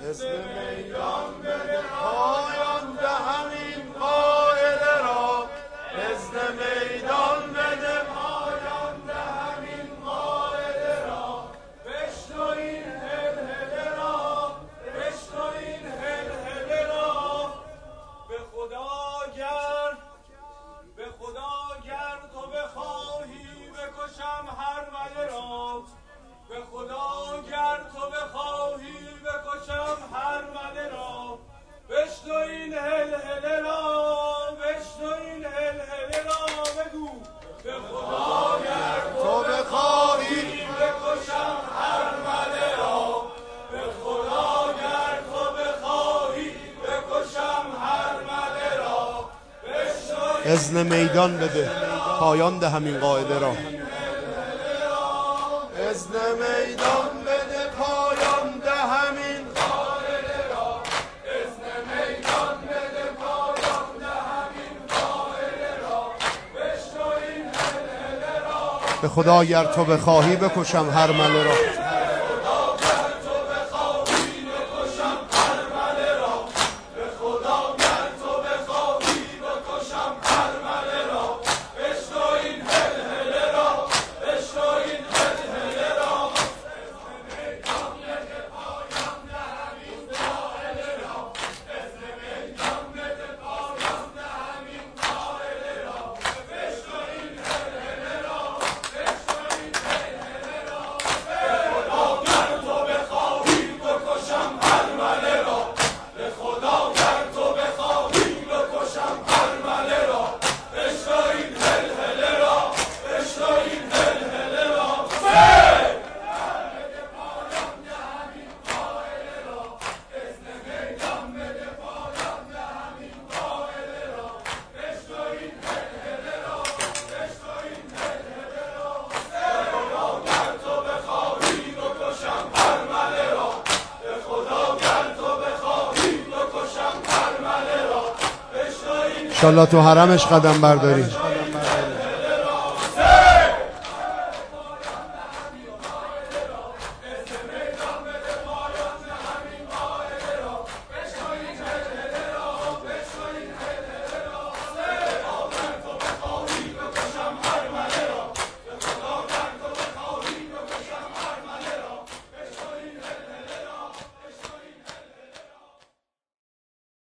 اسم میدان بده پایان ده همین قاعده را. اسم میدان بده پایان ده همین قاعده را. بشنو این هلهله را، بشنو این هلهله را. به خدا گر تو بخواهی بکشم هر مله را. به خدا گر تو بخواهی بکشم هر مله را. بشنو این هلهله را، بشنو این هلهله را. بگو به خدا گر تو بخواهی بکشم هر مله را. به خدا گر تو بخواهی بکشم هر مله را. اذن میدان بده پایان ده همین قاعده را. اذن میدان بده پایان ده همین قاعده را. اذن میدان بده پایان ده همین قاعده را. بشنو این هلهله را. به خدا گر تو بخواهی بکشم هر مله را. انشالله تو حرمش قدم برداری.